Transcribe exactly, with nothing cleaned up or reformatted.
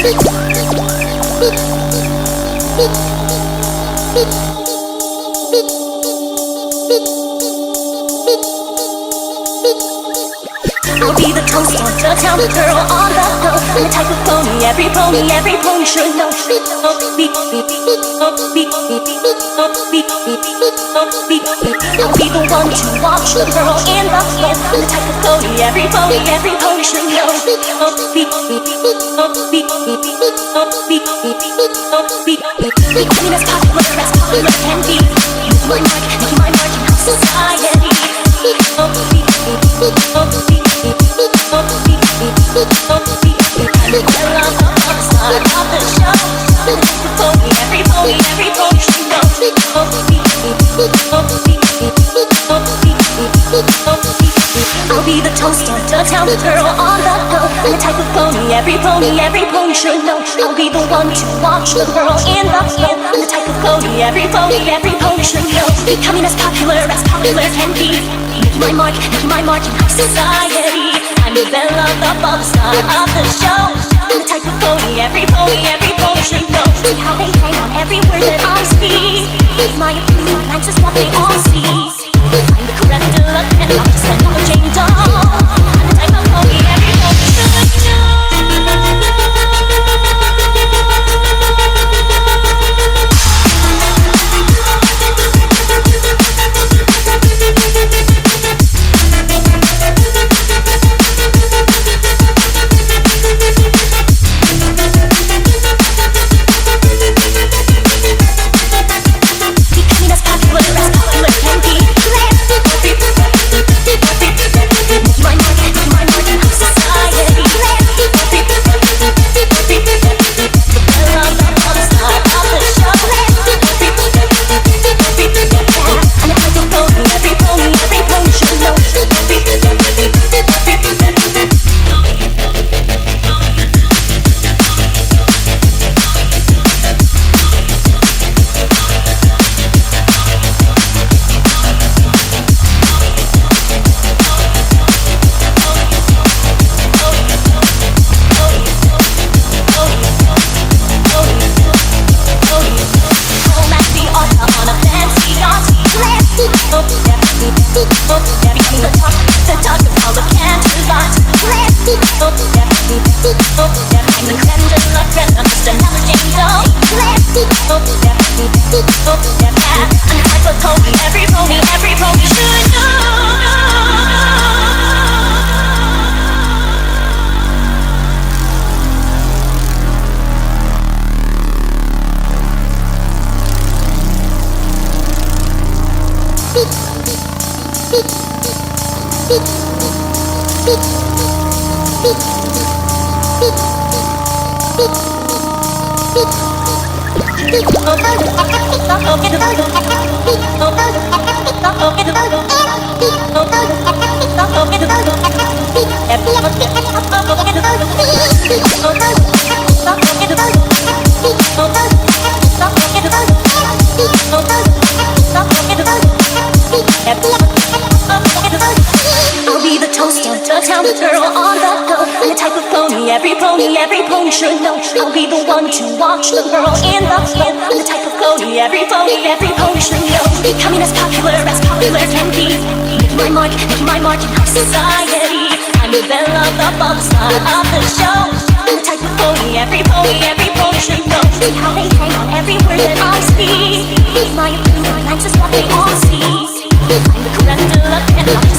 I'll be the toast on the town girl on the go. I'm the type of pony, every pony, every pony should know. I'll be, I'll be, I'll be, I'll be the one to watch the girl in the flow. I'm the type of pony, every pony, every pony should know. I'll be, I'll be, I'll be, I'll be, becoming as popular as popular can be. Making my mark, making my mark in our society. I'll be, I'll be. I'm the girl of the star of the show. Every pony, every pony, every pony should know. I'll be the toast of the town, the girl on the go. I'm the type of pony, every pony, every pony should know. I'll be the one to watch the girl in the flow. I'm the type of pony, every pony, every pony should know. Becoming as popular as popular can be. Making my mark, making my mark in high society. I'm the belle of the ball, the star of the show. I'm the type of pony, every pony, every pony should know. See how they hang on every word that I speak. With my opinion, that's just what they all see. I'm the creme de la creme, I'm just another Jane Doe. I'm the type of pony, every pony should know. I'll be the toast of the town, the girl on the go. I'm the type of pony, every pony, every pony should know. I'll be the one to watch the girl in the flow. I'm the type of pony, every pony, every pony should know. Becoming as popular as popular can be. Making my mark, making my mark in our society. I'm the belle of the ball, the star of the show. I'm the type of pony, every pony, every pony should know. See how they hang on every word that I speak. With my opinion, that's just what they all see. I'm the creme de la creme.